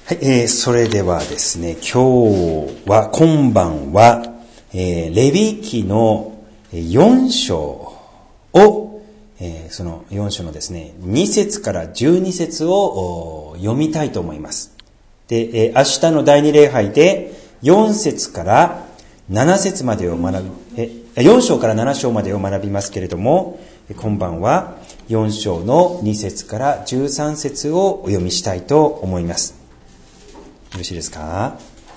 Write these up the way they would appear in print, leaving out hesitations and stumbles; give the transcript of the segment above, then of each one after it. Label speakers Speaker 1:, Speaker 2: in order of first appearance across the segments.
Speaker 1: はい、それではですね、今晩は、レビ記の4章を、その4章のですね、2節から12節を読みたいと思います。で、明日の第2礼拝で4節から7節までを学ぶ、4章から7章までを学びますけれども、今晩は4章の2節から13節をお読みしたいと思います。よろしいですか？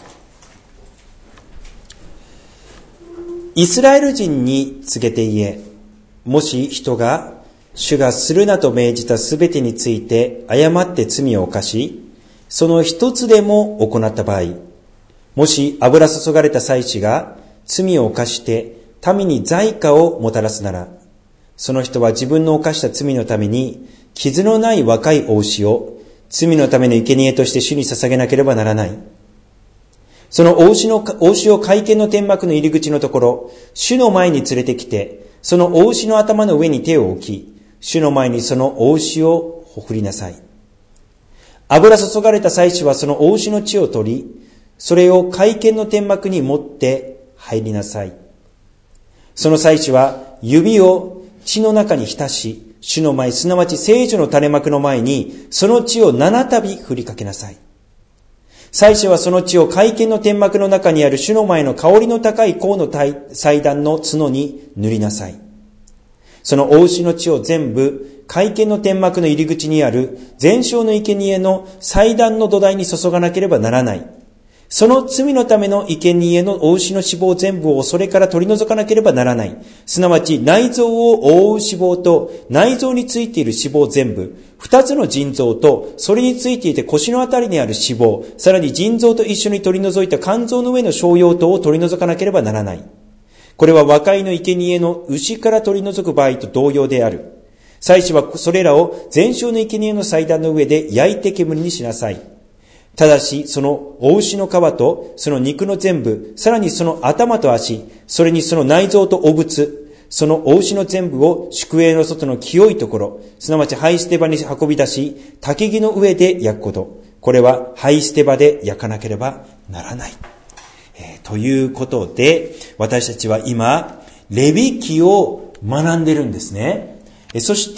Speaker 1: イスラエル人に告げて言え、もし人が主がするなと命じたすべてについて誤って罪を犯し、その一つでも行った場合、もし油注がれた祭司が罪を犯して民に罪過をもたらすなら、その人は自分の犯した罪のために傷のない若い子牛を罪のための生贄として主に捧げなければならない。その子牛を会見の天幕の入り口のところ、主の前に連れてきて、その子牛の頭の上に手を置き、主の前にその子牛をほふりなさい。油注がれた祭司はその子牛の血を取り、それを会見の天幕に持って入りなさい。その祭司は指を血の中に浸し、主の前、すなわち聖所の垂れ幕の前に、その血を7度振りかけなさい。祭司はその血を会見の天幕の中にある主の前の香りの高い香の祭壇の角に塗りなさい。その子牛の血を全部、会見の天幕の入り口にある全焼の生贄の祭壇の土台に注がなければならない。その罪のための生贄の子牛の脂肪全部をそれから取り除かなければならない。すなわち内臓を覆う脂肪と内臓についている脂肪全部、二つの腎臓とそれについていて腰のあたりにある脂肪、さらに腎臓と一緒に取り除いた肝臓の上の小葉等を取り除かなければならない。これは和解の生贄の牛から取り除く場合と同様である。祭司はそれらを全焼の生贄の祭壇の上で焼いて煙にしなさい。ただし、その子牛の皮と、その肉の全部、さらにその頭と足、それにその内臓と汚物、その子牛の全部を宿営の外の清いところ、すなわち灰捨て場に運び出し、焚き木の上で焼くこと。これは灰捨て場で焼かなければならない。ということで、私たちは今、レビ記を学んでるんですね。そして、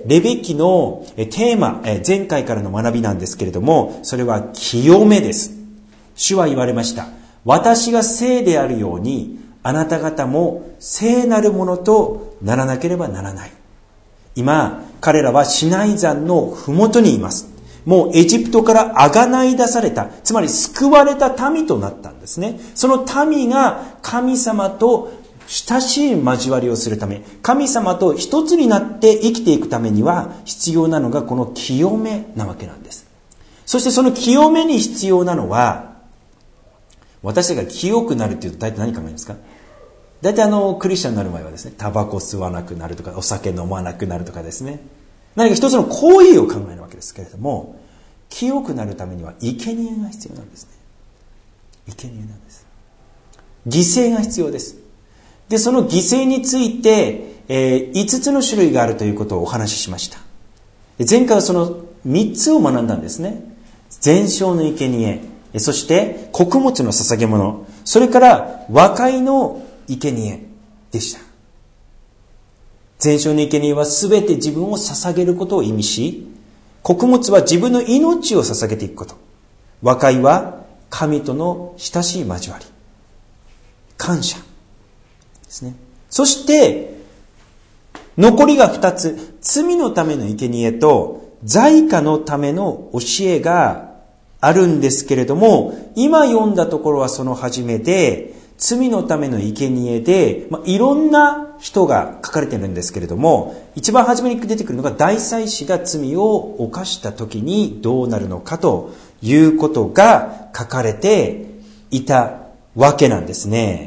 Speaker 1: レビ記のテーマ、前回からの学びなんですけれども、それは清めです。主は言われました。私が聖であるように、あなた方も聖なるものとならなければならない。今、彼らはシナイ山のふもとにいます。もうエジプトから贖い出された、つまり救われた民となったんですね。その民が神様と親しい交わりをするため、神様と一つになって生きていくためには必要なのがこの清めなわけなんです。そしてその清めに必要なのは、私たちが清くなるっていうと大体何考えますか？大体クリスチャンになる前はですね、タバコ吸わなくなるとか、お酒飲まなくなるとかですね、何か一つの行為を考えるわけですけれども、清くなるためには生贄が必要なんですね。生贄なんです。犠牲が必要です。で、その犠牲について、5つの種類があるということをお話ししました。前回はその3つを学んだんですね。全焼の生贄、そして穀物の捧げ物、それから和解の生贄でした。全焼の生贄はすべて自分を捧げることを意味し、穀物は自分の命を捧げていくこと、和解は神との親しい交わり、感謝ですね。そして残りが2つ、罪のための生贄と罪過のための教えがあるんですけれども、今読んだところはその初めで、罪のための生贄で、いろんな人が書かれているんですけれども、一番初めに出てくるのが大祭司が罪を犯した時にどうなるのかということが書かれていたわけなんですね。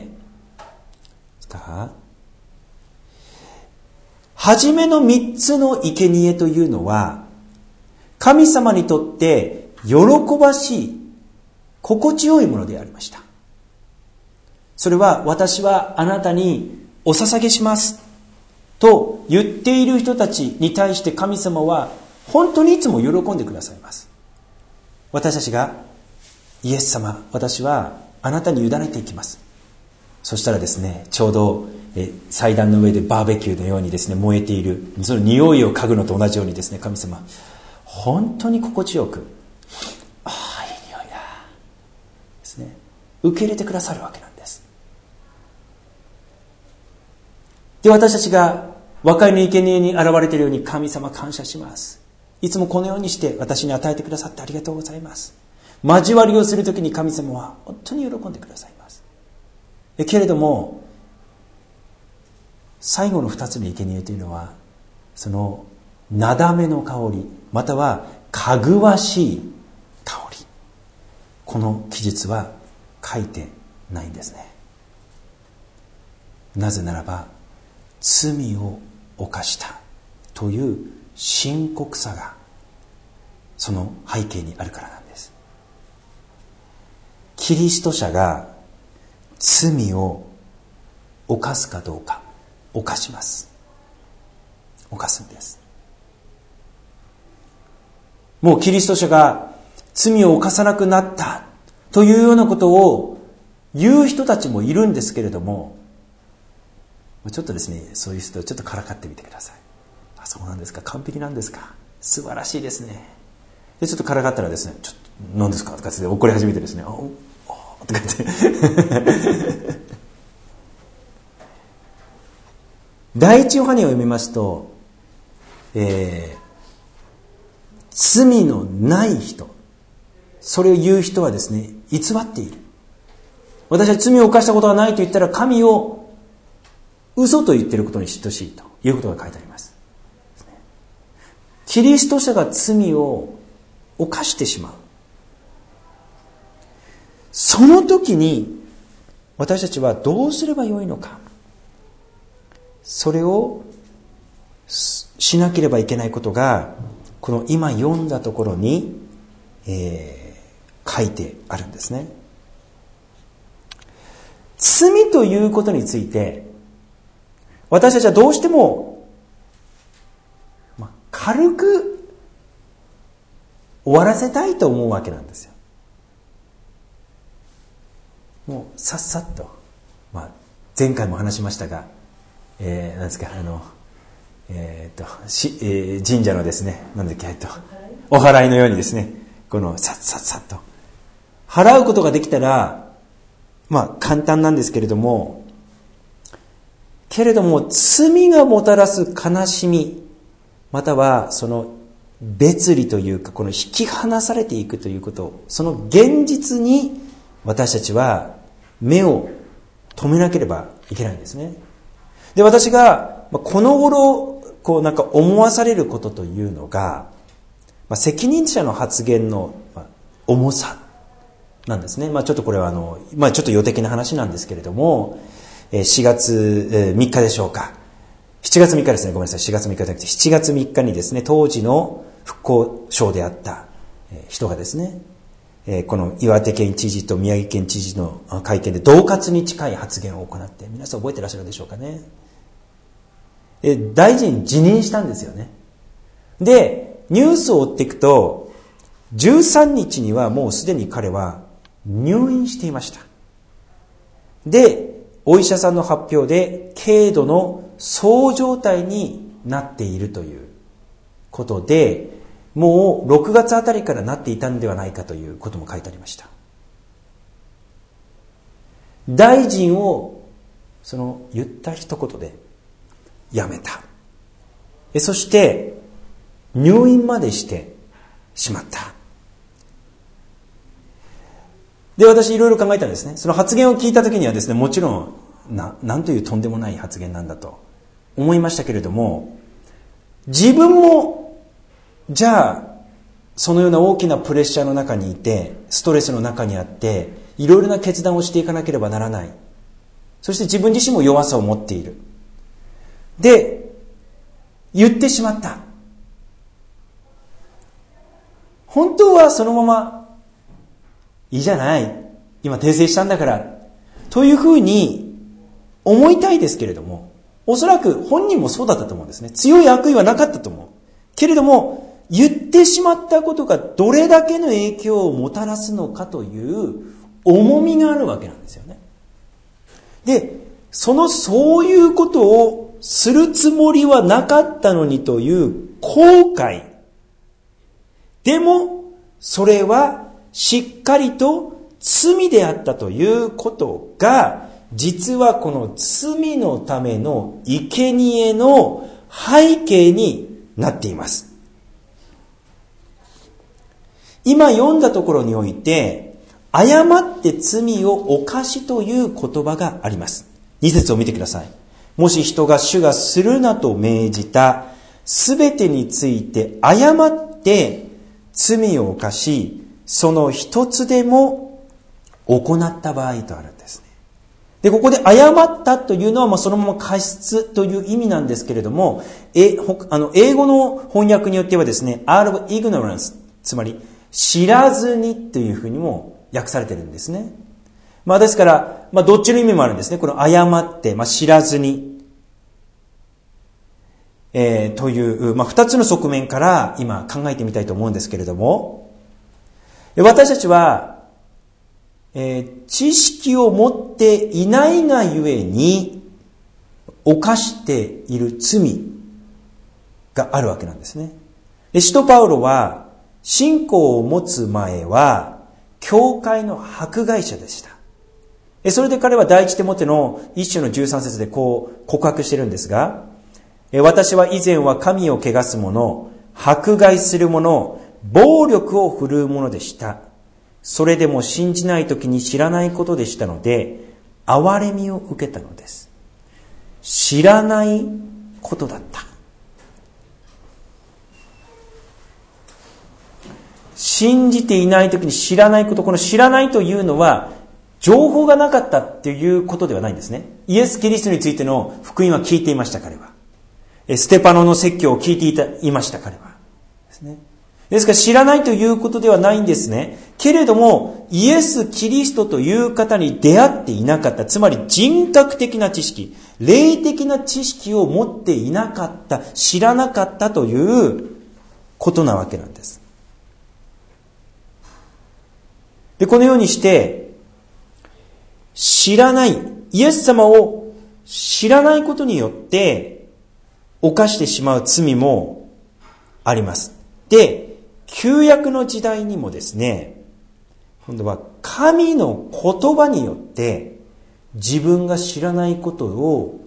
Speaker 1: はじめの3つの生贄というのは、神様にとって喜ばしい、心地よいものでありました。それは、私はあなたにお捧げしますと言っている人たちに対して神様は本当にいつも喜んでくださいます。私たちがイエス様、私はあなたに委ねていきます。そしたらですね、ちょうど祭壇の上でバーベキューのようにですね、燃えているその匂いを嗅ぐのと同じようにですね、神様本当に心地よく、ああいい匂いだですね、受け入れてくださるわけなんです。で、私たちが和解の生贄に現れているように、神様感謝します。いつもこのようにして私に与えてくださってありがとうございます。交わりをするときに神様は本当に喜んでくださいます。けれども最後の2つの生贄というのは、そのなだめの香り、またはかぐわしい香り、この記述は書いてないんですね。なぜならば罪を犯したという深刻さがその背景にあるからなんです。キリスト者が罪を犯すかどうか、犯します。犯すんです。もうキリスト者が罪を犯さなくなったというようなことを言う人たちもいるんですけれども、ちょっとですね、そういう人をちょっとからかってみてください。あ、そうなんですか、完璧なんですか、素晴らしいですね。でちょっとからかったらですね、ちょっと何ですかとかって怒り始めてですね、とかって第一ヨハネを読みますと、罪のない人、それを言う人はですね、偽っている。私は罪を犯したことがないと言ったら、神を嘘と言っていることに等しいということが書いてあります。キリスト者が罪を犯してしまう、その時に私たちはどうすればよいのか、それをしなければいけないことが、この今読んだところに、書いてあるんですね。罪ということについて私たちはどうしても、軽く終わらせたいと思うわけなんですよ。もうさっさっと、前回も話しましたが、なんですか、神社のですね、お祓いのようにですね、このさっさっさっと払うことができたら、簡単なんですけれども、罪がもたらす悲しみ、またはその別離というか、この引き離されていくということ、その現実に私たちは目を止めなければいけないんですね。で、私がこの頃思わされることというのが、責任者の発言の重さなんですね。ちょっとこれはちょっと予的な話なんですけれども、4月3日でしょうか。7月3日ですね。ごめんなさい。4月3日じゃなくて7月3日にですね、当時の復興省であった人がですね、この岩手県知事と宮城県知事の会見で恫喝に近い発言を行って、皆さん覚えてらっしゃるでしょうかね。大臣辞任したんですよね。で、ニュースを追っていくと、13日にはもうすでに彼は入院していました。で、お医者さんの発表で軽度のそう状態になっているということで、もう6月あたりからなっていたんではないかということも書いてありました。大臣をその言った一言で辞めた。そして入院までしてしまった。で、私いろいろ考えたんですね。その発言を聞いたときにはですね、もちろんなんというとんでもない発言なんだと思いましたけれども、自分もじゃあそのような大きなプレッシャーの中にいて、ストレスの中にあって、いろいろな決断をしていかなければならない。そして自分自身も弱さを持っている。で、言ってしまった。本当はそのままいいじゃない、今訂正したんだからというふうに思いたいですけれども、おそらく本人もそうだったと思うんですね。強い悪意はなかったと思うけれども、 言ってしまったことがどれだけの影響をもたらすのかという重みがあるわけなんですよね。で、そういうことをするつもりはなかったのにという後悔。でも、それはしっかりと罪であったということが、実はこの罪のための生贄の背景になっています。今読んだところにおいて、誤って罪を犯しという言葉があります。2節を見てください。もし人が主がするなと命じたすべてについて誤って罪を犯し、その一つでも行った場合とあるんですね。で、ここで誤ったというのはそのまま過失という意味なんですけれども、英語の翻訳によってはですね、out of ignorance、つまり知らずにというふうにも訳されているんですね。ですから、どっちの意味もあるんですね。この誤って、知らずに、という、二つの側面から今考えてみたいと思うんですけれども、私たちは、知識を持っていないがゆえに犯している罪があるわけなんですね。使徒パウロは信仰を持つ前は教会の迫害者でした。それで彼は第一テモテの1章の13節でこう告白しているんですが、私は以前は神を汚す者、迫害する者、暴力を振るう者でした。それでも信じないときに知らないことでしたので、憐れみを受けたのです。知らないことだった。信じていないときに知らないこと、この知らないというのは、情報がなかったっていうことではないんですね。イエス・キリストについての福音は聞いていました、彼は。ステパノの説教を聞いていました、彼は。ですね。ですから知らないということではないんですね。けれども、イエス・キリストという方に出会っていなかった。つまり人格的な知識、霊的な知識を持っていなかった、知らなかったということなわけなんです。で、このようにして、知らない、イエス様を知らないことによって犯してしまう罪もあります。で、旧約の時代にもですね、今度は神の言葉によって自分が知らないことを、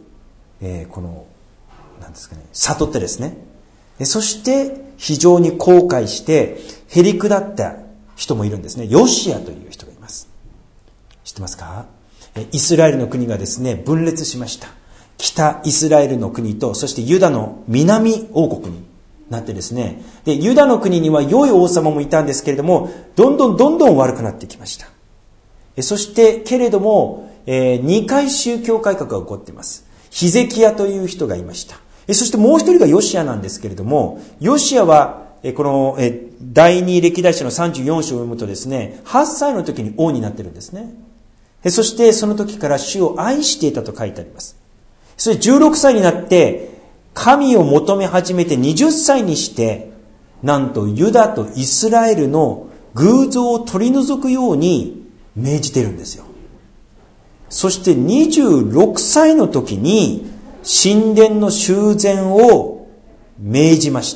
Speaker 1: 悟ってですね、そして非常に後悔してへりくだった人もいるんですね。ヨシアという人がいます。知ってますか？イスラエルの国がですね、分裂しました。北イスラエルの国と、そしてユダの南王国になってですね、で、ユダの国には良い王様もいたんですけれども、どんどん悪くなってきました。そして、けれども、2回宗教改革が起こっています。ヒゼキヤという人がいました。そしてもう一人がヨシアなんですけれども、ヨシアは、この第二歴代史の34章を読むとですね、8歳の時に王になってるんですね。そしてその時から主を愛していたと書いてあります。そして16歳になって神を求め始めて20歳にして、なんとユダとイスラエルの偶像を取り除くように命じてるんですよ。そして26歳の時に神殿の修繕を命じました。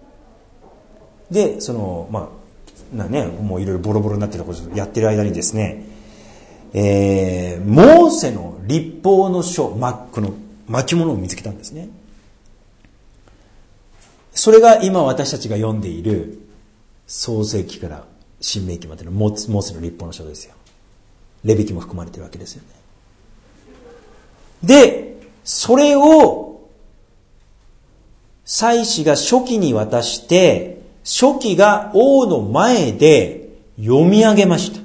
Speaker 1: で、もういろいろボロボロになってることをやってる間にですね、モーセの律法の書、この巻物を見つけたんですね。それが今私たちが読んでいる創世記から申命記までのモーセの律法の書ですよ。レビ記も含まれているわけですよね。で、それを祭司が書記に渡して、書記が王の前で読み上げました。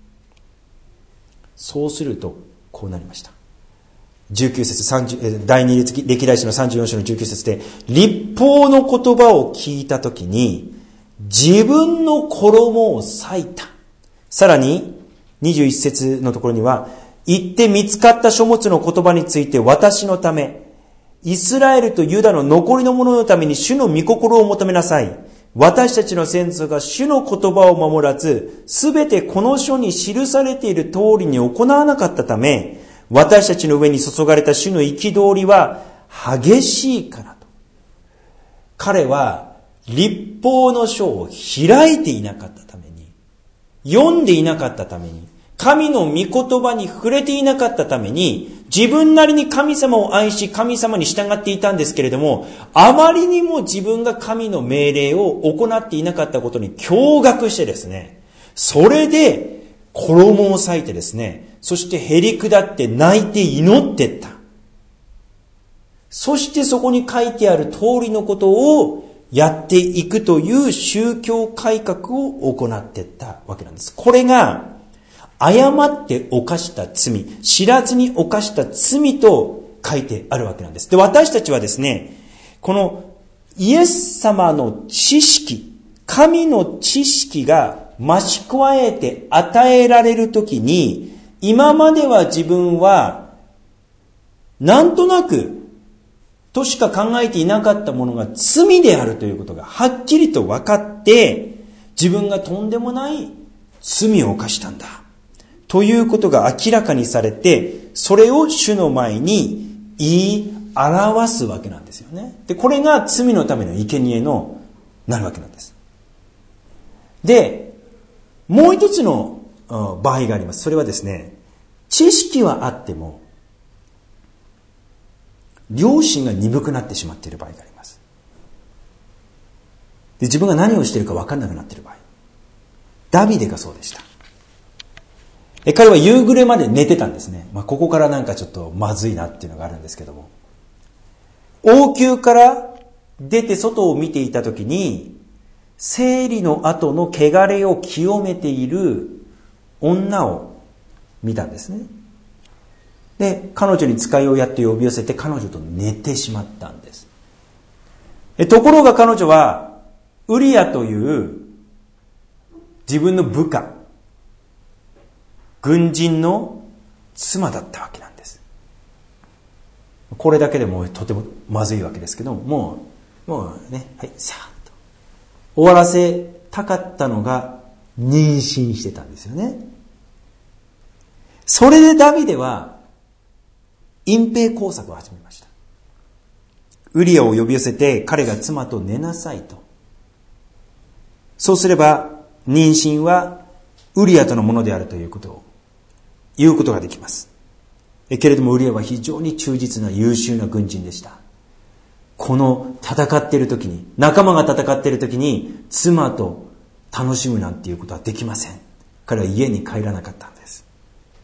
Speaker 1: そうするとこうなりました。19節第二歴代史の34章の19節で、律法の言葉を聞いたときに自分の衣を裂いた。さらに21節のところには、行って見つかった書物の言葉について私のため、イスラエルとユダの残りの者のために主の御心を求めなさい。 私たちの先祖が主の言葉を守らず、すべてこの書に記されている通りに行わなかったため、私たちの上に注がれた主の憤りは激しいからと。彼は律法の書を開いていなかったために、読んでいなかったために、神の御言葉に触れていなかったために、自分なりに神様を愛し、神様に従っていたんですけれども、あまりにも自分が神の命令を行っていなかったことに驚愕してですね、それで衣を裂いてですね、そしてへり下って泣いて祈っていった。そしてそこに書いてある通りのことをやっていくという宗教改革を行っていったわけなんです。これが誤って犯した罪、知らずに犯した罪と書いてあるわけなんです。で、私たちはですね、このイエス様の知識、神の知識が増し加えて与えられるときに、今までは自分はなんとなくとしか考えていなかったものが罪であるということがはっきりと分かって、自分がとんでもない罪を犯したんだということが明らかにされて、それを主の前に言い表すわけなんですよね。で、これが罪のための生贄のなるわけなんです。で、もう一つの場合があります。それはですね、知識はあっても良心が鈍くなってしまっている場合があります。で、自分が何をしているか分からなくなっている場合。ダビデがそうでした。彼は夕暮れまで寝てたんですね。ここからなんかちょっとまずいなっていうのがあるんですけども、王宮から出て外を見ていたときに、生理の後の汚れを清めている女を見たんですね。で、彼女に使いをやって呼び寄せて彼女と寝てしまったんです。ところが彼女はウリアという自分の部下、軍人の妻だったわけなんです。これだけでもとてもまずいわけですけども、もうね、はい、さーっと終わらせたかったのが妊娠してたんですよね。それでダビデは隠蔽工作を始めました。ウリアを呼び寄せて彼が妻と寝なさいと。そうすれば妊娠はウリアとのものであるということを言うことができます。けれどもウリアは非常に忠実な優秀な軍人でした。この戦っている時に、仲間が戦っている時に妻と楽しむなんていうことはできません。彼は家に帰らなかったんです。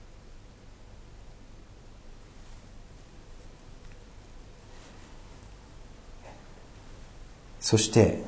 Speaker 1: そして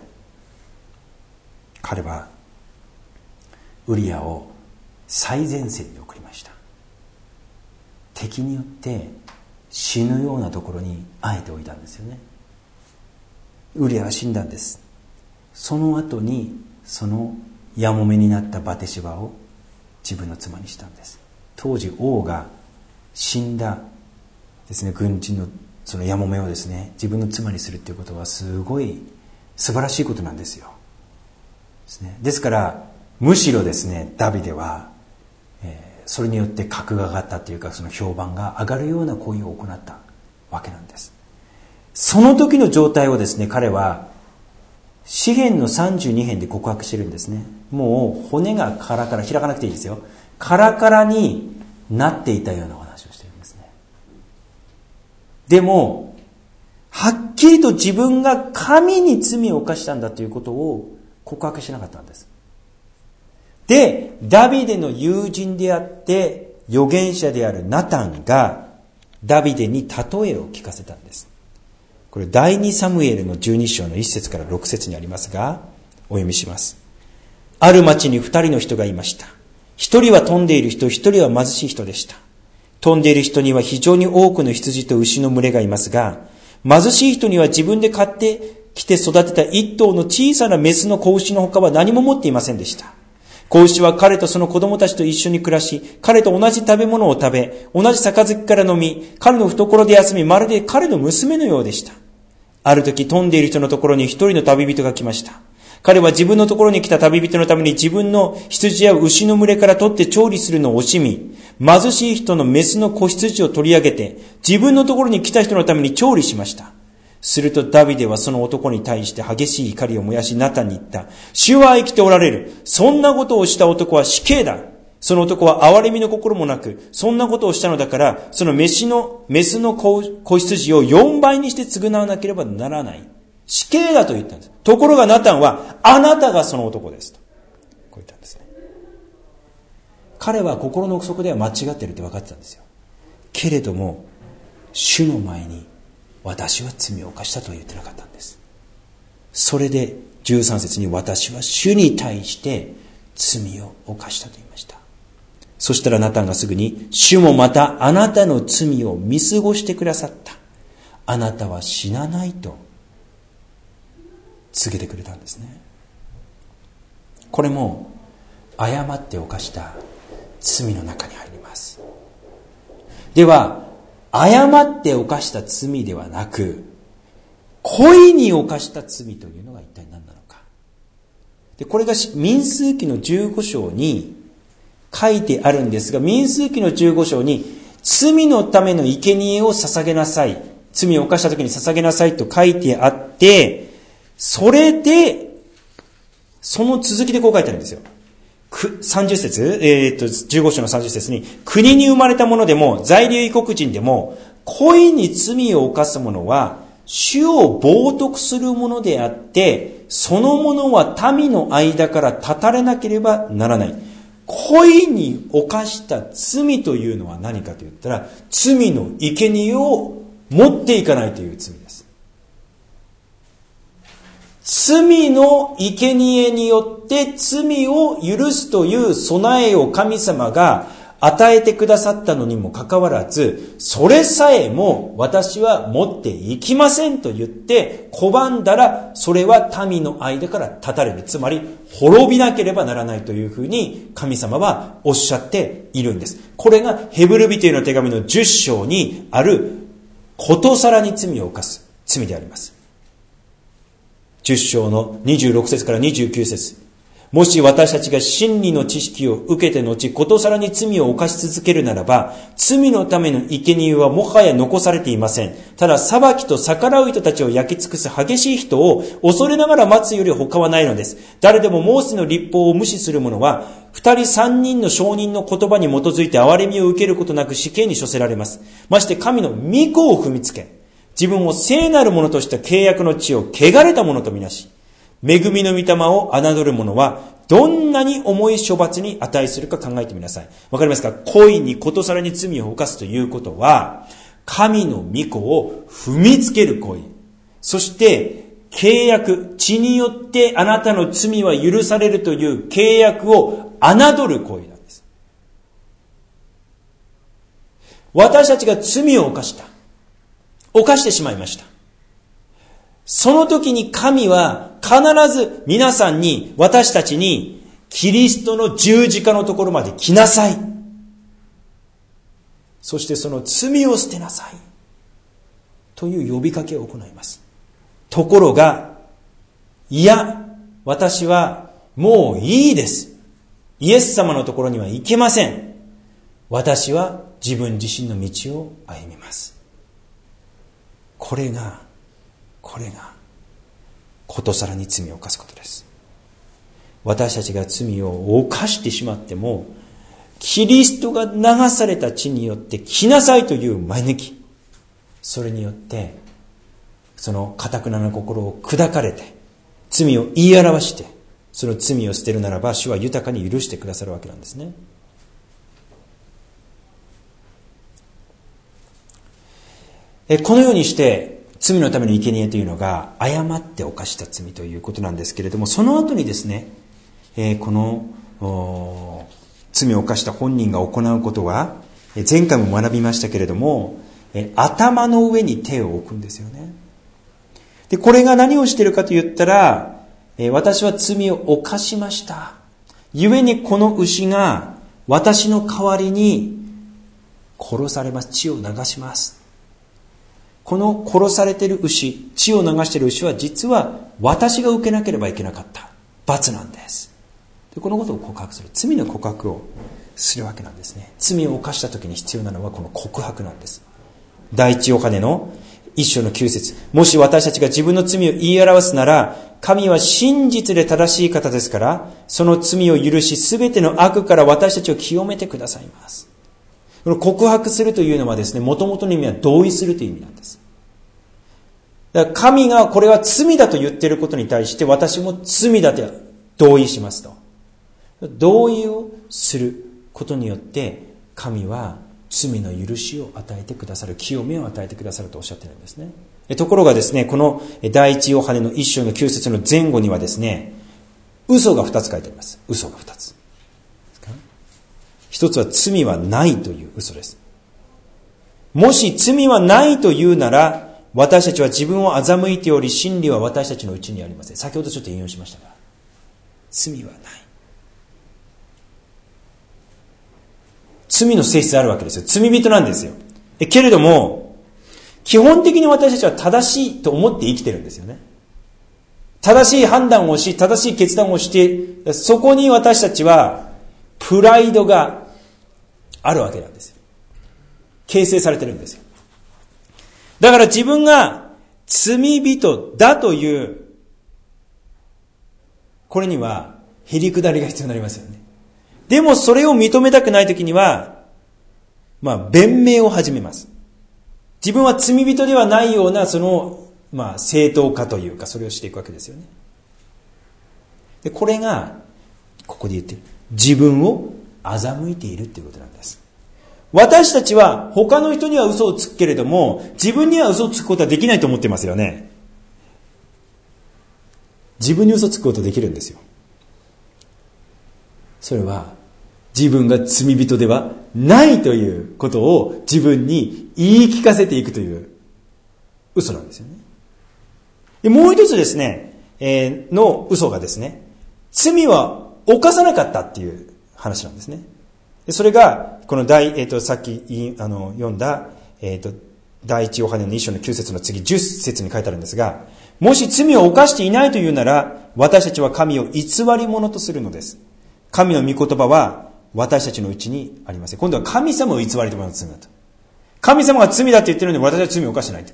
Speaker 1: 彼はウリアを最前線に送りました。敵によって死ぬようなところにあえて置いたんですよね。ウリアは死んだんです。その後にそのやもめになったバテシバを自分の妻にしたんです。当時王が死んだですね、軍人のそのやもめをですね、自分の妻にするっていうことはすごい素晴らしいことなんですよ。ですからむしろですね、ダビデは、それによって格が上がったというか、その評判が上がるような行為を行ったわけなんです。その時の状態をですね、彼は詩編の32編で告白してるんですね。もう骨がカラカラ、開かなくていいですよ、カラカラになっていたようなお話をしてるんですね。でもはっきりと自分が神に罪を犯したんだということを告白しなかったんです。で、ダビデの友人であって預言者であるナタンがダビデに例えを聞かせたんです。これ第2サムエルの12章の1節から6節にありますが、お読みします。ある町に2人の人がいました。1人は富んでいる人、1人は貧しい人でした。富んでいる人には非常に多くの羊と牛の群れがいますが、貧しい人には自分で買ってきて育てた一頭の小さなメスの子牛の他は何も持っていませんでした。子牛は彼とその子供たちと一緒に暮らし、彼と同じ食べ物を食べ、同じ杯から飲み、彼の懐で休み、まるで彼の娘のようでした。ある時、富んでいる人のところに一人の旅人が来ました。 彼は自分のところに来た旅人のために自分の羊や牛の群れから取って調理するのを惜しみ、貧しい人のメスの子羊を取り上げて、自分のところに来た人のために調理しました。するとダビデはその男に対して激しい怒りを燃やしナタンに言った。主は生きておられる。そんなことをした男は死刑だ。その男は憐れみの心もなく、そんなことをしたのだから、そのメスの子羊を4倍にして償わなければならない。死刑だと言ったんです。ところがナタンは、あなたがその男ですと。こう言ったんですね。彼は心の奥底では間違っているって分かってたんですよ。けれども、主の前に私は罪を犯したとは言ってなかったんです。それで13節に私は主に対して罪を犯したと言いました。そしたらナタンがすぐに、主もまたあなたの罪を見過ごしてくださった。あなたは死なないと告げてくれたんですね。これも誤って犯した罪の中に入ります。では、誤って犯した罪ではなく、故意に犯した罪というのが一体何なのか。で、これが民数記の15章に書いてあるんですが、民数記の15章に罪のための生贄を捧げなさい、罪を犯した時に捧げなさいと書いてあって、それでその続きでこう書いてあるんですよ。30節、15章の30節に、国に生まれた者でも在留異国人でも故意に罪を犯す者は主を冒涜するものであって、その者は民の間から断たれなければならない。故意に犯した罪というのは何かと言ったら、罪の生贄を持っていかないという罪です。罪の生贄によって罪を許すという備えを神様が与えてくださったのにもかかわらず、それさえも私は持っていきませんと言って拒んだら、それは民の間から断たれる。つまり滅びなければならないというふうに神様はおっしゃっているんです。これがヘブル人への手紙の10章にあることさらに罪を犯す罪であります。10章の26節から29節。もし私たちが真理の知識を受けて後、ことさらに罪を犯し続けるならば、罪のための生贄はもはや残されていません。ただ裁きと逆らう人たちを焼き尽くす激しい人を恐れながら待つより他はないのです。誰でもモーセの律法を無視する者は、2人3人の証人の言葉に基づいて憐れみを受けることなく死刑に処せられます。まして神の御子を踏みつけ、自分を聖なるものとした契約の地を汚れたものとみなし、恵みの御霊を侮る者はどんなに重い処罰に値するか考えてみなさい。わかりますか？故意にことさらに罪を犯すということは、神の御子を踏みつける行為。そして契約、血によってあなたの罪は許されるという契約を侮る行為なんです。私たちが罪を犯してしまいました。その時に神は必ず皆さんに、私たちに、キリストの十字架のところまで来なさい。そしてその罪を捨てなさい。という呼びかけを行います。ところが、いや、私はもういいです。イエス様のところには行けません。私は自分自身の道を歩みます。これがことさらに罪を犯すことです。私たちが罪を犯してしまっても、キリストが流された血によって来なさいという前抜き、それによってその堅くなな心を砕かれて、罪を言い表して、その罪を捨てるならば主は豊かに許してくださるわけなんですね。このようにして罪のための生贄というのが誤って犯した罪ということなんですけれども、その後にですね、この罪を犯した本人が行うことは、前回も学びましたけれども、頭の上に手を置くんですよね。で、これが何をしているかと言ったら、私は罪を犯しました。故にこの牛が私の代わりに殺されます。血を流します。この殺されている牛、血を流している牛は実は私が受けなければいけなかった。 罰なんです。でこのことを告白する、罪の告白をするわけなんですね。罪を犯した時に必要なのはこの告白なんです。第一ヨハネの1章の9節、もし私たちが自分の罪を言い表すなら、神は真実で正しい方ですから、その罪を許し、すべての悪から私たちを清めてくださいます。この告白するというのはですね、元々の意味は同意するという意味なんです。だから神がこれは罪だと言っていることに対して、私も罪だと同意しますと。同意をすることによって、神は罪の許しを与えてくださる、清めを与えてくださるとおっしゃっているんですね。ところがですね、この第一ヨハネの1章の9節の前後にはですね、嘘が2つ書いてあります。嘘が2つ。一つは罪はないという嘘です。もし罪はないというなら、私たちは自分を欺いており、真理は私たちのうちにありません。先ほどちょっと引用しましたが、罪はない。罪の性質あるわけですよ。罪人なんですよ。けれども、基本的に私たちは正しいと思って生きてるんですよね。正しい判断をし、正しい決断をして、そこに私たちはプライドがあるわけなんですよ。形成されてるんですよ。だから自分が罪人だという、これにはへりくだりが必要になりますよね。でもそれを認めたくないときには、弁明を始めます。自分は罪人ではないような、正当化というか、それをしていくわけですよね。で、これが、ここで言ってる。自分を欺いているということなんです。私たちは他の人には嘘をつくけれども、自分には嘘をつくことはできないと思ってますよね。自分に嘘をつくことできるんですよ。それは自分が罪人ではないということを自分に言い聞かせていくという嘘なんですよね。でもう一つですね、の嘘がですね、罪は犯さなかったっていう話なんですね。それがこのさっき読んだ、第一ヨハネの1章の9節の次10節に書いてあるんですが、もし罪を犯していないというなら、私たちは神を偽り者とするのです。神の御言葉は私たちのうちにありません。今度は神様を偽り者とするんだと。神様が罪だって言ってるのに私は罪を犯してないと。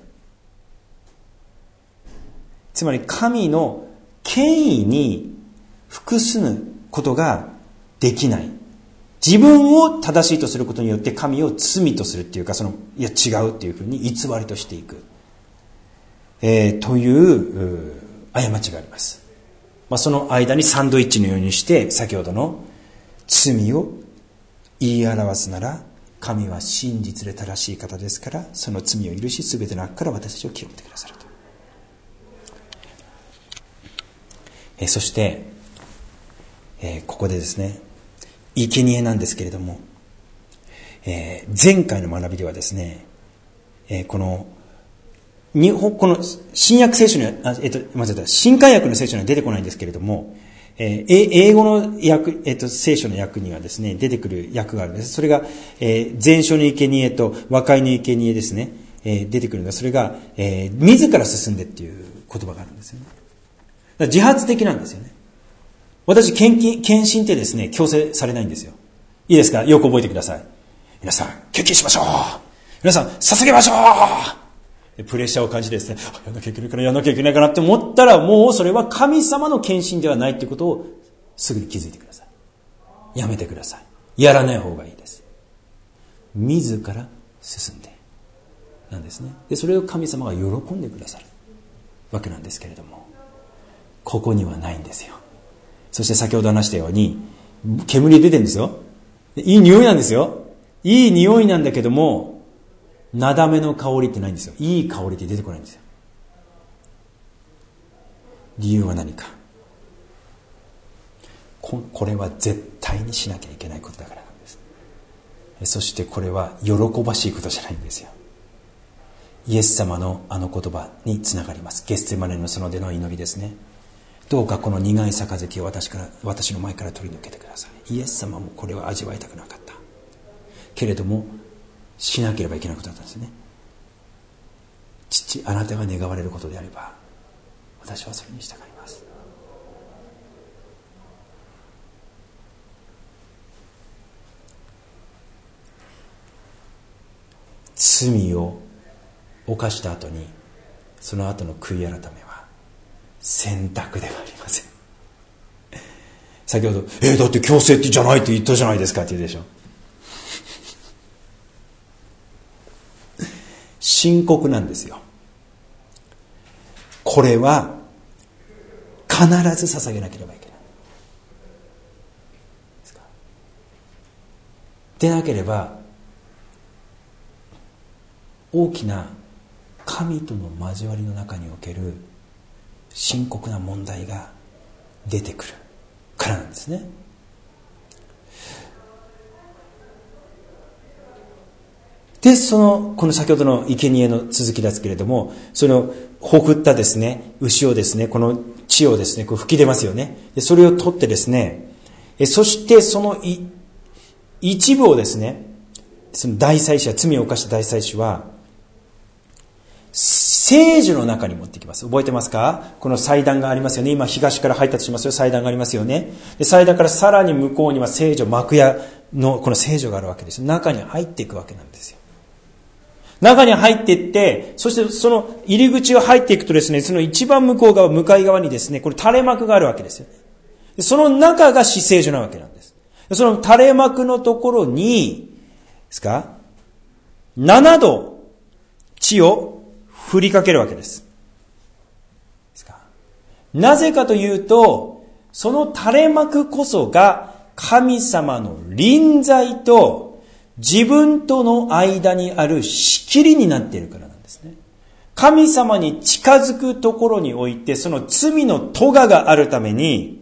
Speaker 1: つまり神の権威に服すぬことができない。自分を正しいとすることによって神を罪とするっていうか、いや違うっていうふうに偽りとしていく、という過ちがあります。その間にサンドイッチのようにして、先ほどの罪を言い表すなら、神は真実で正しい方ですから、その罪を許し、すべての悪から私たちを清めてくださると。そして、ここでですね、生贄なんですけれども、前回の学びではですね、この新約聖書には、新改訳の聖書には出てこないんですけれども、英語の訳、聖書の訳にはですね、出てくる訳があるんです。それが、前書の生贄と和解の生贄ですね、出てくるのが、それが、自ら進んでっていう言葉があるんですよね。だから自発的なんですよね。私、献身ってですね、強制されないんですよ。いいですか？よく覚えてください。皆さん、献金しましょう。皆さん、捧げましょう。プレッシャーを感じてですね、やんなきゃいけないかなって思ったら、もうそれは神様の献身ではないってことをすぐに気づいてください。やめてください。やらない方がいいです。自ら進んでなんですね。で、それを神様が喜んでくださるわけなんですけれども、ここにはないんですよ。そして先ほど話したように、煙出てるんですよ。いい匂いなんですよ。いい匂いなんだけども、なだめの香りってないんですよ。いい香りって出てこないんですよ。理由は何か。これは絶対にしなきゃいけないことだからなんです。そしてこれは喜ばしいことじゃないんですよ。イエス様のあの言葉につながります。ゲッセマネの園での祈りですね。どうかこの苦い杯を私の前から取り抜けてください。イエス様もこれを味わいたくなかったけれども、しなければいけないことだったんですね。父、あなたが願われることであれば私はそれに従います。 罪を犯した後にその後の悔い改めは選択ではありません。先ほどだって強制じゃないって言ったじゃないですかって言うでしょ。深刻なんですよ。これは必ず捧げなければいけない。でなければ大きな神との交わりの中における深刻な問題が出てくるからなんですね。で、この先ほどの生贄の続きですけれども、そのほふったですね、牛をですね、この血をですね、こう吹き出ますよね。で、それを取ってですね、そしてその一部をですね、その大祭司は、罪を犯した大祭司は、聖所の中に持ってきます。覚えてますか？この祭壇がありますよね。今東から配達しますよ。祭壇がありますよね。で、祭壇からさらに向こうには聖所、幕屋のこの聖所があるわけです。中に入っていくわけなんですよ。中に入っていって、そしてその入り口を入っていくとですね、その一番向こう側、向かい側にですね、これ垂れ幕があるわけですよね。でその中が至聖所なわけなんです。その垂れ幕のところに、ですか、7度血を振りかけるわけです。なぜかというと、その垂れ幕こそが神様の臨在と自分との間にある仕切りになっているからなんですね。神様に近づくところにおいて、その罪の咎があるために、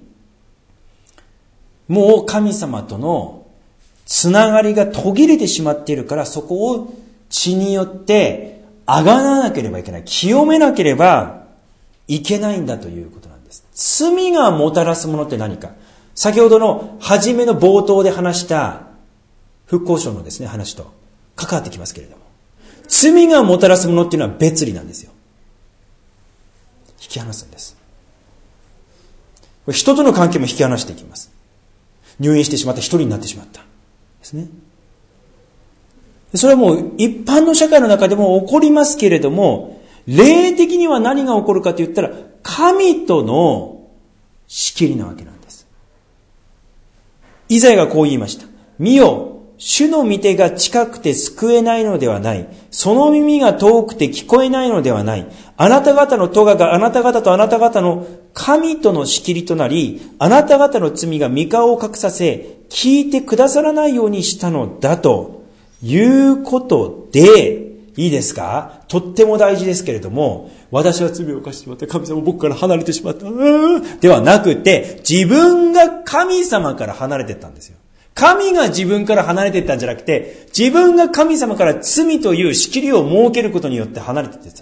Speaker 1: もう神様とのつながりが途切れてしまっているから、そこを血によってあがななければいけない。清めなければいけないんだということなんです。罪がもたらすものって何か。先ほどの初めの冒頭で話した復興省のですね、話と関わってきますけれども。罪がもたらすものっていうのは別離なんですよ。引き離すんです。これ人との関係も引き離していきます。入院してしまった、一人になってしまった。ですね。それはもう一般の社会の中でも起こりますけれども、霊的には何が起こるかと言ったら、神との仕切りなわけなんです。イザヤがこう言いました。見よ、主の御手が近くて救えないのではない。その耳が遠くて聞こえないのではない。あなた方の咎があなた方とあなた方の神との仕切りとなり、あなた方の罪が御顔を隠させ、聞いてくださらないようにしたのだということで、いいですか？とっても大事ですけれども、私は罪を犯してしまった。神様僕から離れてしまった。ではなくて、自分が神様から離れていったんですよ。神が自分から離れていったんじゃなくて、自分が神様から罪という仕切りを設けることによって離れていった。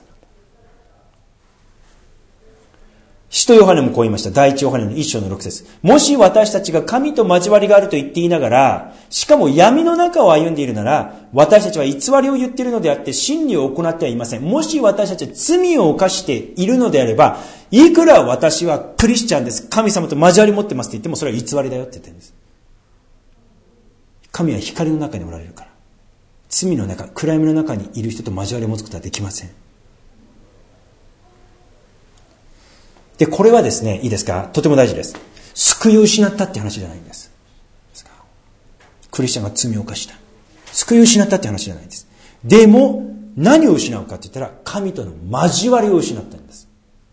Speaker 1: 使徒ヨハネもこう言いました。第一ヨハネの1章の6節。もし私たちが神と交わりがあると言っていながら、しかも闇の中を歩んでいるなら、私たちは偽りを言っているのであって真理を行ってはいません。もし私たちは罪を犯しているのであれば、いくら私はクリスチャンです。神様と交わり持ってますって言ってもそれは偽りだよって言ってるんです。神は光の中におられるから。罪の中、暗闇の中にいる人と交わりを持つことはできません。で、これはですね、いいですか？とても大事です。救いを失ったって話じゃないんです。クリスチャンが罪を犯した。救いを失ったって話じゃないんです。でも、何を失うかって言ったら、神との交わりを失ったんです。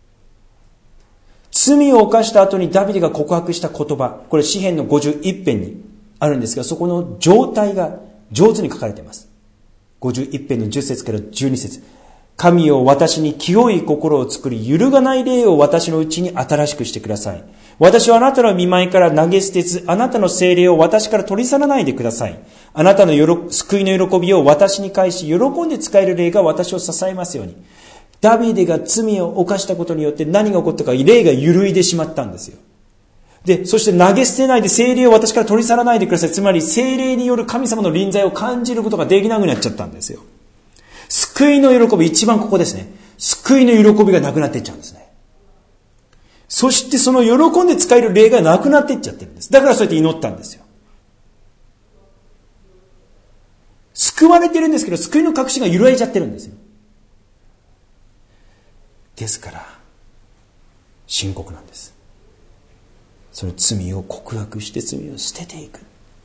Speaker 1: 罪を犯した後にダビデが告白した言葉、これ詩編の51編にあるんですが、そこの状態が上手に書かれています。51編の10節から12節。神よ、私に清い心を作り、揺るがない霊を私のうちに新しくしてください。私はあなたの御前から投げ捨てず、あなたの聖霊を私から取り去らないでください。あなたの救いの喜びを私に返し、喜んで使える霊が私を支えますように。ダビデが罪を犯したことによって何が起こったか、霊が揺るいでしまったんですよ。で、そして投げ捨てないで聖霊を私から取り去らないでください。つまり聖霊による神様の臨在を感じることができなくなっちゃったんですよ。救いの喜び、一番ここですね。救いの喜びがなくなっていっちゃうんですね。そしてその喜んで使える霊がなくなっていっちゃってるんです。だからそうやって祈ったんですよ。救救われてるんですけど、救いの確信が揺らいじゃってるんですよ。ですから深刻なんです。その罪を告白して罪を捨てていく。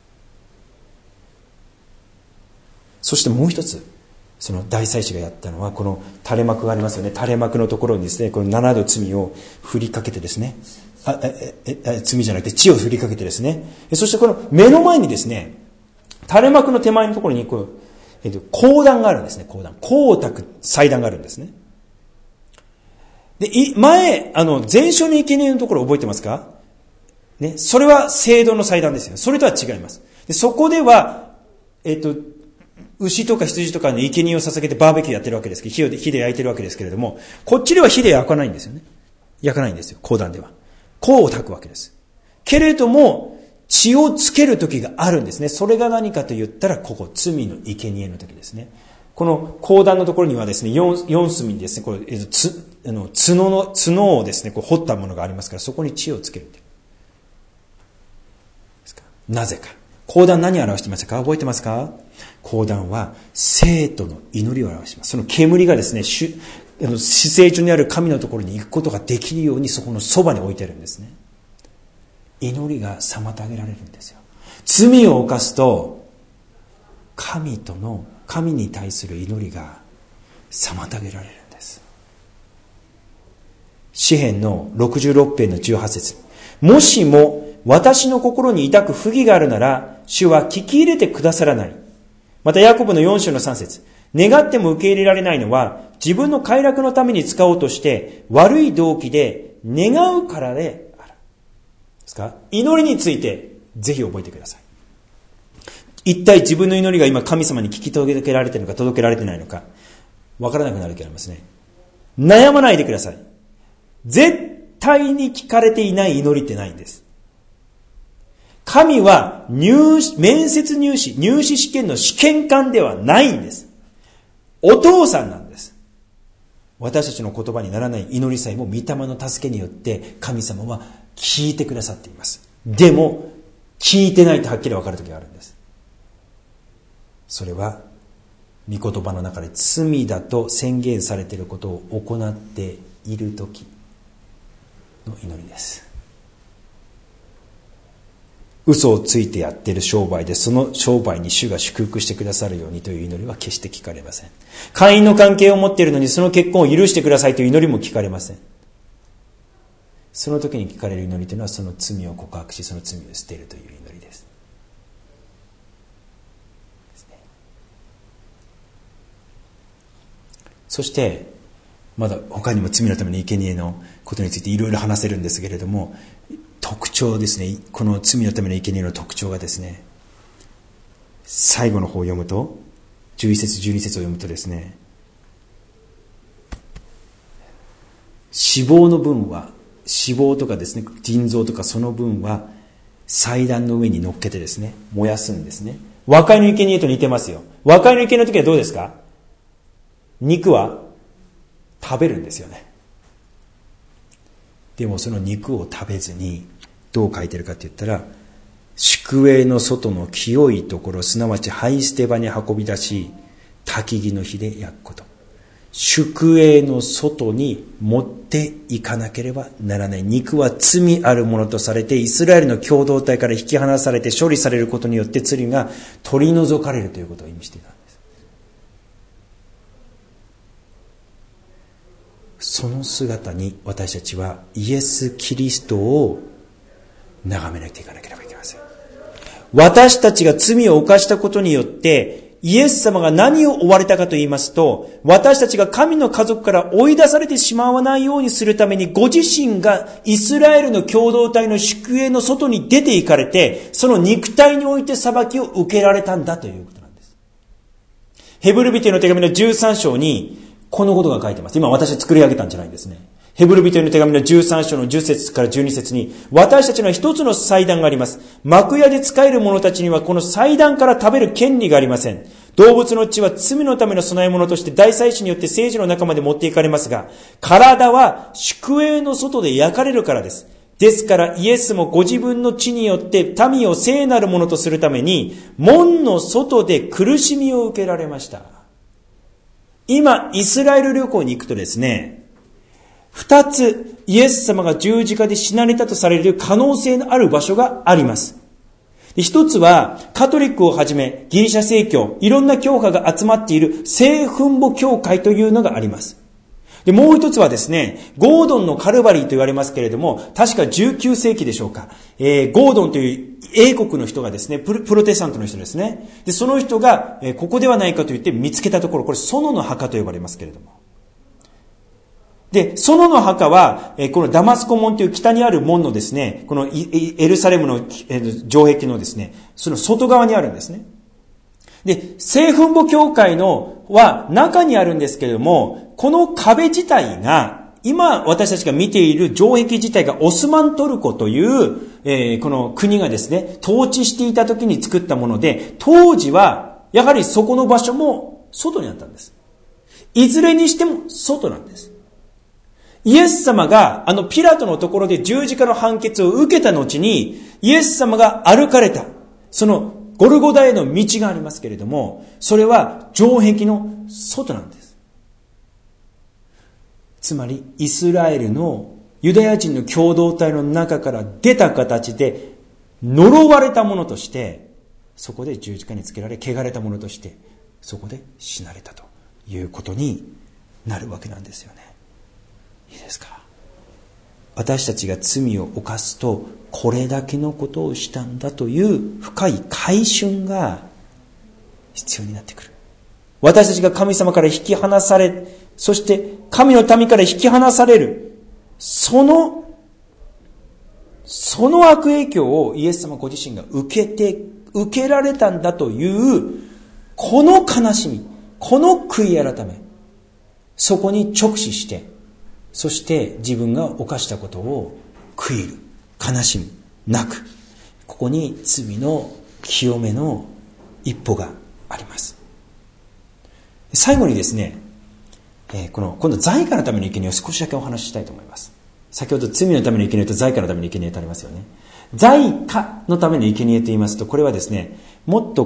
Speaker 1: そしてもう一つ、その大祭司がやったのは、この垂れ幕がありますよね。垂れ幕のところにですね、この7度罪を振りかけてですね、罪じゃなくて血を振りかけてですね、そしてこの目の前にですね、垂れ幕の手前のところに講談があるんですね。講談、講を託祭壇があるんですね。で、前前書の生贄のところ覚えてますかね、それは聖堂の祭壇ですよ。それとは違います。で、そこでは牛とか羊とかの生贄を捧げてバーベキューやってるわけですけど、火で焼いてるわけですけれども、こっちでは火で焼かないんですよね。焼かないんですよ、講談では。香を焚くわけです。けれども、血をつける時があるんですね。それが何かと言ったら、ここ、罪の生贄の時ですね。この講談のところにはですね、4隅にですね、これ角をですね、こう彫ったものがありますから、そこに血をつける。なぜか。講談何を表していましたか？覚えてますか？講談は生徒の祈りを表します。その煙がですね、死聖所にある神のところに行くことができるように、そこのそばに置いてあるんですね。祈りが妨げられるんですよ。罪を犯すと、神に対する祈りが妨げられるんです。詩編の66編の18節。もしも私の心に抱く不義があるなら、主は聞き入れてくださらない。またヤコブの4章の3節。願っても受け入れられないのは、自分の快楽のために使おうとして悪い動機で願うからである。ですか？祈りについてぜひ覚えてください。一体自分の祈りが今神様に聞き届けられているのか届けられていないのかわからなくなる時ありますね。悩まないでください。絶対に聞かれていない祈りってないんです。神は面接入試試験の試験官ではないんです。お父さんなんです。私たちの言葉にならない祈りさえも御霊の助けによって神様は聞いてくださっています。でも聞いてないとはっきり分かる時があるんです。それは御言葉の中で罪だと宣言されていることを行っている時の祈りです。嘘をついてやっている商売で、その商売に主が祝福してくださるようにという祈りは決して聞かれません。会員の関係を持っているのにその結婚を許してくださいという祈りも聞かれません。その時に聞かれる祈りというのは、その罪を告白し、その罪を捨てるという祈りです。そしてまだ他にも罪のための生贄のことについていろいろ話せるんですけれども、特徴ですね、この罪のための生贄の特徴がですね、最後の方を読むと、11節12節を読むとですね、脂肪の分は、脂肪とかですね、腎臓とかその分は祭壇の上に乗っけてですね、燃やすんですね。和解の生贄と似てますよ。和解の生贄の時はどうですか？肉は食べるんですよね。でもその肉を食べずにどう書いてるかって言ったら、宿営の外の清いところ、すなわち灰捨て場に運び出し、焚き木の火で焼くこと。宿営の外に持っていかなければならない。肉は罪あるものとされて、イスラエルの共同体から引き離されて処理されることによって罪が取り除かれるということを意味していたんです。その姿に私たちはイエス・キリストを眺めなきゃいけなければいけません。私たちが罪を犯したことによってイエス様が何を追われたかと言いますと、私たちが神の家族から追い出されてしまわないようにするために、ご自身がイスラエルの共同体の宿営の外に出て行かれて、その肉体において裁きを受けられたんだということなんです。ヘブル人への手紙の13章にこのことが書いてます。今私作り上げたんじゃないんですね。ヘブル人への手紙の13章の10節から12節に、私たちの一つの祭壇があります。幕屋で仕える者たちにはこの祭壇から食べる権利がありません。動物の血は罪のための供え物として大祭司によって聖所の中まで持っていかれますが、体は宿営の外で焼かれるからです。 ですからイエスもご自分の地によって民を聖なるものとするために、門の外で苦しみを受けられました。今、イスラエル旅行に行くとですね、二つイエス様が十字架で死なれたとされる可能性のある場所があります。一つはカトリックをはじめギリシャ正教、いろんな教派が集まっている聖墳墓教会というのがあります。で、もう一つはですね、ゴードンのカルバリーと言われますけれども、確か19世紀でしょうか。ゴードンという英国の人がですね、プロテスタントの人ですね。で、その人が、ここではないかと言って見つけたところ、これ園の墓と呼ばれますけれども。で、園の墓は、このダマスコ門という北にある門のですね、このエルサレムの城壁のですね、その外側にあるんですね。で、聖墳墓教会のは中にあるんですけれども、この壁自体が、今私たちが見ている城壁自体がオスマントルコという、この国がですね、統治していた時に作ったもので、当時はやはりそこの場所も外にあったんです。いずれにしても外なんです。イエス様がピラトのところで十字架の判決を受けた後に、イエス様が歩かれた、そのゴルゴダへの道がありますけれども、それは城壁の外なんです。つまりイスラエルのユダヤ人の共同体の中から出た形で呪われたものとして、そこで十字架につけられ、汚れたものとしてそこで死なれたということになるわけなんですよね。いいですか。私たちが罪を犯すと、これだけのことをしたんだという深い改心が必要になってくる。私たちが神様から引き離され、そして神の民から引き離される、その悪影響をイエス様ご自身が受けられたんだという、この悲しみ、この悔い改め、そこに直視して、そして自分が犯したことを悔いる、悲しみ、泣く。ここに罪の清めの一歩があります。最後にですね、今度罪過のための生贄を少しだけお話ししたいと思います。先ほど罪のための生贄と罪過のための生贄とありますよね。罪過のための生贄と言いますと、これはですね、もっと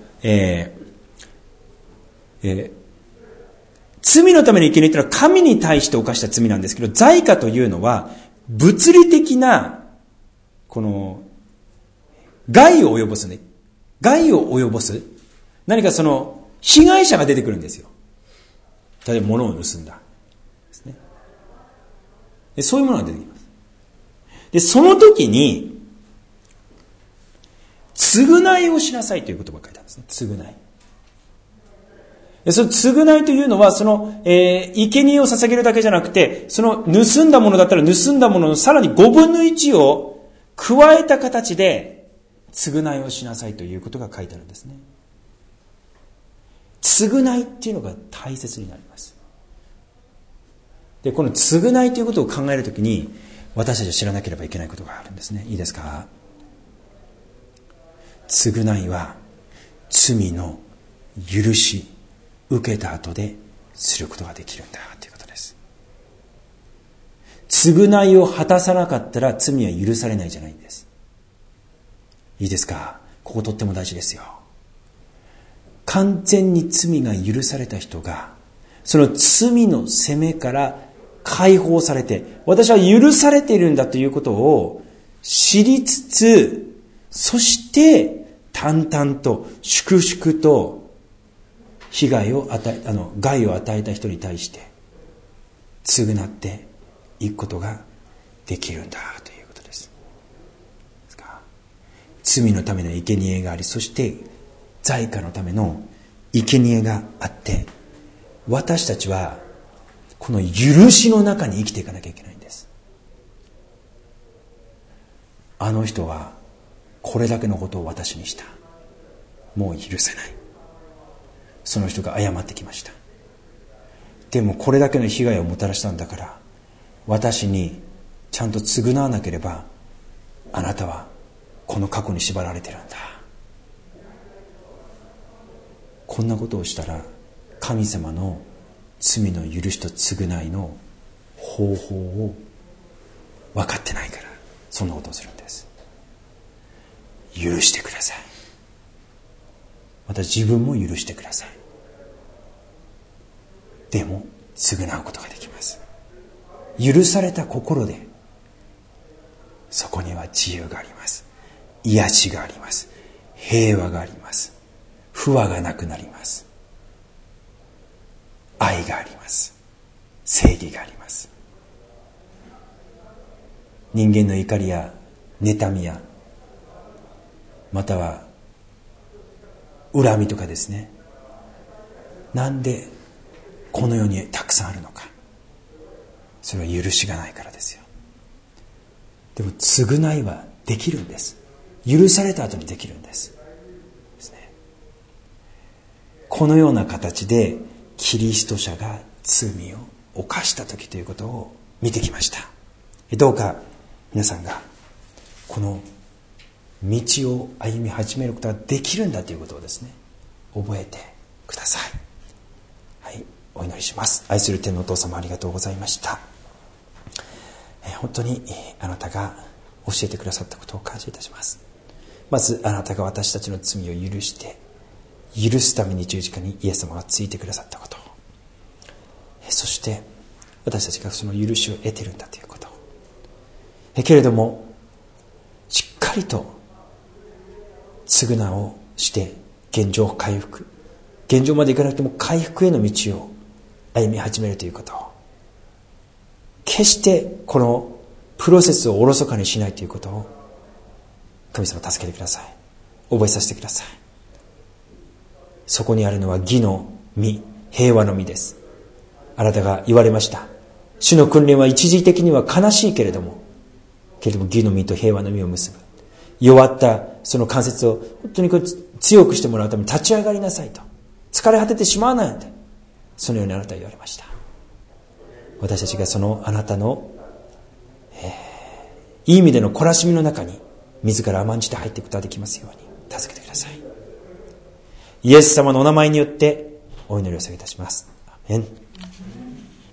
Speaker 1: 罪のための生贄というのは神に対して犯した罪なんですけど、罪過というのは物理的なこの害を及ぼすね。害を及ぼす。何かその被害者が出てくるんですよ。例えば物を盗んだ。ですね。で、そういうものが出てきます。で、その時に、償いをしなさいという言葉が書いてあるんですね。償い。その償いというのは、その、生贄を捧げるだけじゃなくて、その盗んだものだったら盗んだもののさらに5分の1を加えた形で償いをしなさいということが書いてあるんですね。償いっていうのが大切になります。で、この償いということを考えるときに、私たちは知らなければいけないことがあるんですね。いいですか？償いは罪の許し受けた後ですることができるんだということです。償いを果たさなかったら罪は許されないじゃないんです。いいですか？こことっても大事ですよ。完全に罪が許された人が、その罪の責めから解放されて、私は許されているんだということを知りつつ、そして淡々と粛々と害を与えた人に対して償っていくことができるんだということです。罪のための生贄があり、そして罪過のための生贄があって、私たちはこの許しの中に生きていかなきゃいけないんです。あの人はこれだけのことを私にした。もう許せない。その人が謝ってきました。でもこれだけの被害をもたらしたんだから、私にちゃんと償わなければ、あなたはこの過去に縛られてるんだ。こんなことをしたら、神様の罪の許しと償いの方法を分かってないから、 そんなことをするんです。許してください。また自分も許してください。でも償うことができます。許された心で、そこには自由があります。癒しがあります。平和があります。不和がなくなります。愛があります。正義があります。人間の怒りや妬みや、または恨みとかですね、なんでこの世にたくさんあるのか。それは許しがないからですよ。でも償いはできるんです。許された後にできるんです。このような形でキリスト者が罪を犯した時ということを見てきました。どうか皆さんがこの道を歩み始めることができるんだということをですね、覚えてください。はい、お祈りします。愛する天のお父様、ありがとうございました。本当にあなたが教えてくださったことを感謝いたします。まずあなたが私たちの罪を許して許すために十字架にイエス様がついてくださったこと、そして私たちがその許しを得ているんだということ、けれどもしっかりと償いをして現状回復、現状までいかなくても回復への道を歩み始めるということ、決してこのプロセスをおろそかにしないということを神様助けてください。覚えさせてください。そこにあるのは義の実、平和の実です。あなたが言われました。主の訓練は一時的には悲しいけれども義の実と平和の実を結ぶ。弱ったその関節を本当に強くしてもらうために立ち上がりなさいと。疲れ果ててしまわないので、そのようにあなたは言われました。私たちがそのあなたの、いい意味での懲らしみの中に自ら甘んじて入っていくことができますように助けてください。イエス様のお名前によってお祈りを捧げいたします。アメン。